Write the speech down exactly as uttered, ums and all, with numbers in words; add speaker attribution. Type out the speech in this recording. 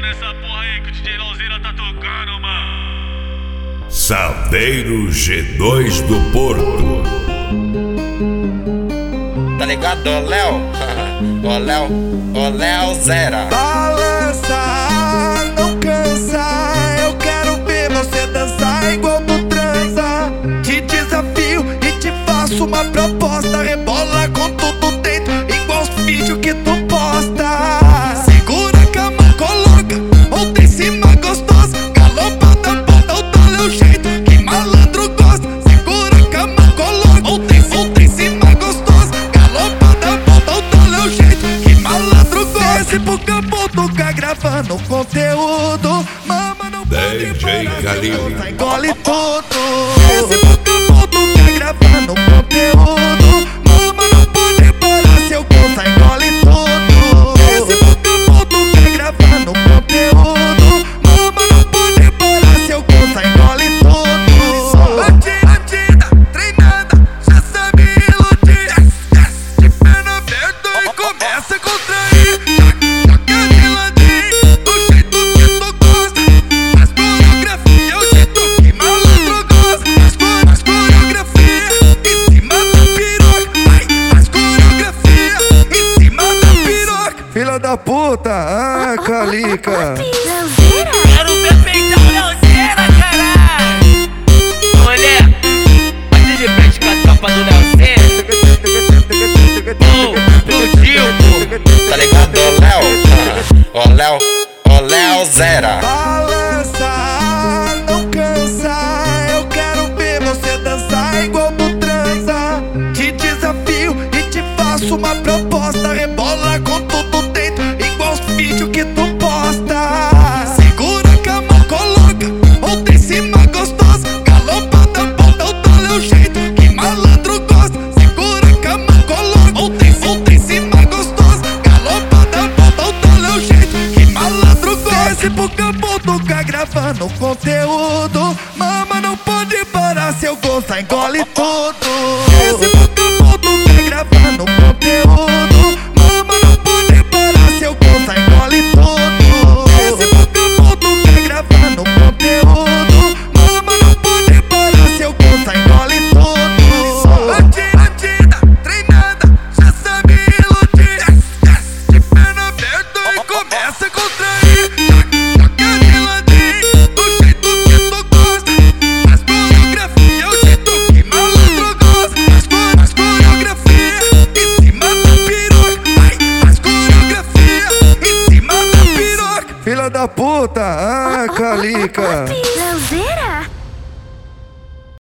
Speaker 1: nessa porra aí que o D J Lauzeira tá tocando, mano.
Speaker 2: Salveiro G dois do Porto.
Speaker 3: Tá ligado, ô Léo? Ô Léo, ô Léo Zera.
Speaker 4: Balança, não cansa. Eu quero ver você dançar igual tu transa. Te desafio e te faço uma proposta. Rebola com tudo dentro, igual os vídeos que tu posta. Segura a cama, coloca outra em cima gostosa. Galopada, bota o dole é o jeito que malandro gosta. Segura a cama, coloca outra em outra em cima gostosa. Galopada, bota o dole é o jeito que malandro gosta. Desce pro campo, toca gravando conteúdo. Mama não pode
Speaker 2: D J Khalil.
Speaker 4: engole tudo. Desce pro campo, toca gravando conteúdo. Mama não pode parar, seu gosto engole tudo. Desce pro campo, toca gravando conteúdo. Mama não pode parar, seu gosto engole tudo. Bandida, bandida, treinada, já sabe iludir. De perna aberta e começa a contrair. Joga de ladinho, do jeito que tu gosta. Faz coreografia, é o jeito que malandro gosta. Faz, faz coreografia em cima da piroca. Vai, faz coreografia em cima da piroca. Filha da puta, ah, Calica.
Speaker 5: Quero ver peitão Lauzeira, caralho. Olha, bate de frente com a tropa do Lauzeira. Explodiu, pô.
Speaker 3: Tá ligado, ô Léo? Ô Léo, ô Léo Zera.
Speaker 4: Balança, não cansa. Eu quero ver você dançar igual tu transa. Te desafio e te faço uma proposta. Rebola com tudo dentro, igual os vídeos que tu posta. Segura a cama, coloca outra em cima gostosa. Galopada, bota o dole é o jeito que malandro gosta. Segura a cama, coloca outra em outra em cima gostosa. Galopada, bota o dole é o jeito que malandro gosta. Desce pro campo, toca gravando conteúdo. Mama não pode parar, seu gosto engole tudo. Desce pro campo, toca gravando conteúdo. Mama não pode parar, seu gosto engole tudo. Desce pro campo, toca gravando conteúdo. Mama não pode parar, seu gosto engole tudo. Bandida, bandida, treinada, já sabe iludir. De perna aberta e começa a contrair. Joga de ladinho, do jeito que tu gosta. Faz coreografia, é o jeito que malandro gosta. Faz, faz coreografia em cima da piroca. Vai, faz coreografia em cima da piroca. Filha da puta, ah, Calica.
Speaker 6: Lauzeira.